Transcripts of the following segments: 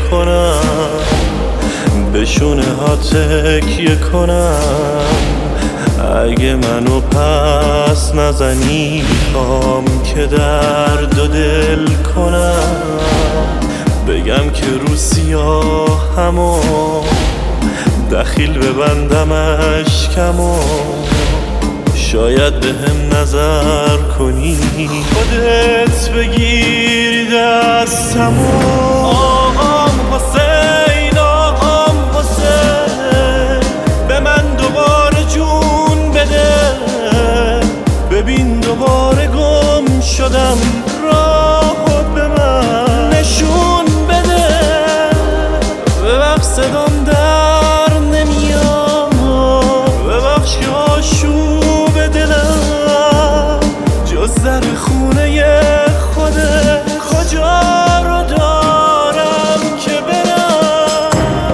کنم، به شونه ها تکیه کنم. اگه منو پس نزنی میخوام که درد و دل کنم. بگم که رو سیاهمو دخیل ببندم اشکمو، شاید به هم نظر کنی خودت بگیری دستمو. آقام حسین، آقام حسین، به من دوباره جون بده. ببین دوباره گم شدم، راهو به من نشون بده. ببخش صدام در نمیاد، ببخش که آشوب دلم جز در خونه خوده کجا رو دارم که برم.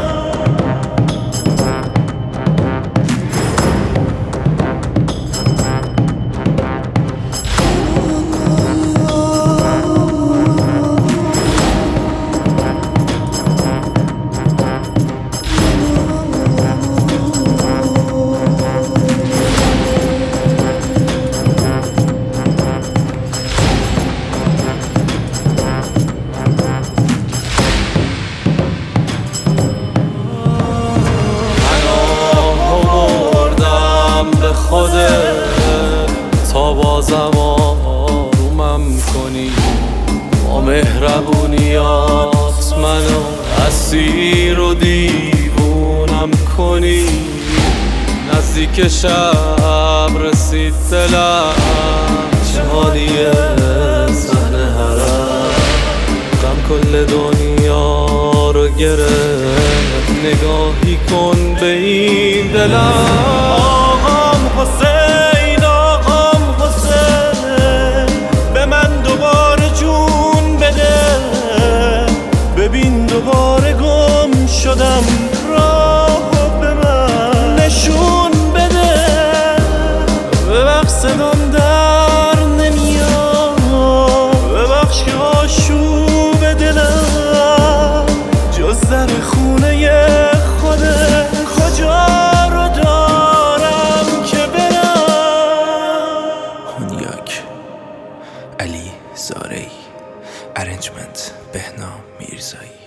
تا بازم آرومم کنی، با مهربونیات منو اسیر و دیوونم کنی. نزدیک شب رسید دلم جهانی صحن حرم، غم کل دنیا رو گرفت. نگاهی کن به این دلم. آقام حسین، آقام حسین، به من دوباره جون بده. ببین دوباره گم شدم، راهو به من نشون بده. ببخش صدام در نمیاد، ببخش که آشوب دلم جز در خونه خوده کجا رو دارم که برم. هونیاک علی زارعی، ارنجمنت بهنام میرزایی.